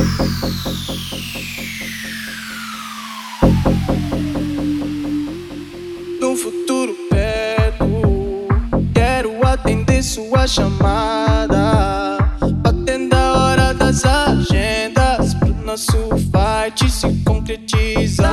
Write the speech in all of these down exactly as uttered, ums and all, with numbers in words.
No futuro perto, quero atender sua chamada, batendo a hora das agendas pro nosso fight se concretizar.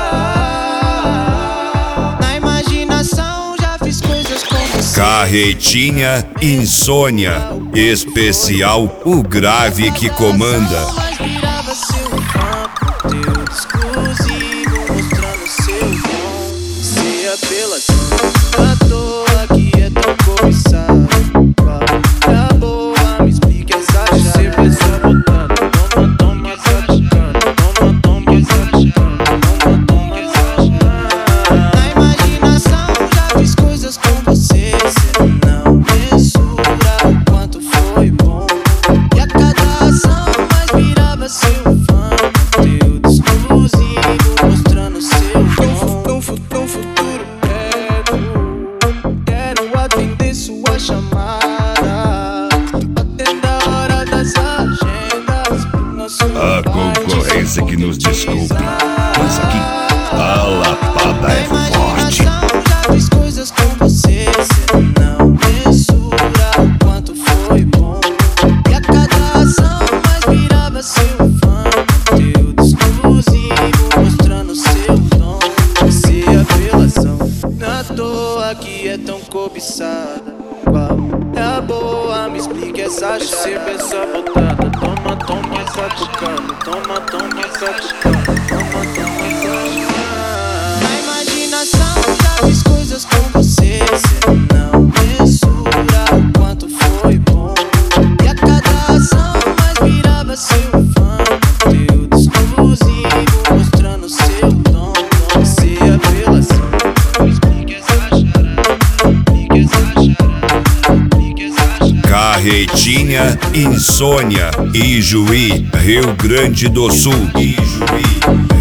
Na imaginação já fiz coisas com você. Carretinha Insônia, especial o grave que comanda. Mas virava seu fã, conteúdo exclusivo, mostrando seu dom. Se apelação, à toa que é tão cobiçado. Tá boa, me explica essa chave. Você vai só botando, toma, toma, saticando. Toma, toma, saticando. Toma, toma, saticando. Na imaginação já fiz coisas com você. Você não mensura o quanto foi bom. E a cada ação mais virava seu fã, conteúdo exclusivo, mostrando seu dom. No futuro perto, quero atender sua chamada, batendo a hora das agendas pro nosso A concorrência que nos desculpe, mas aqui a lapada é forte. Já fiz coisas com você, você não mensura o quanto foi bom. E a cada ação mais virava seu fã, conteúdo exclusivo, mostrando seu dom. Se apelação, na toa que é tão cobiçada. Qual é a boa? Me explique essa chave. Receba essa botada, toma, toma, sacucando. Toma, toma, sacucando. Toma, toma, sacucando. Na imaginação já fiz coisas com você. Você não mensura o quanto foi bom. E a cada ação mais virava seu fã, conteúdo exclusivo, mostrando seu dom. Se apelação, me explique essa charada. Explique essa charada. Explique essa charada. Carretinha Insônia, Ijuí, Rio Grande do Sul. Ijuí,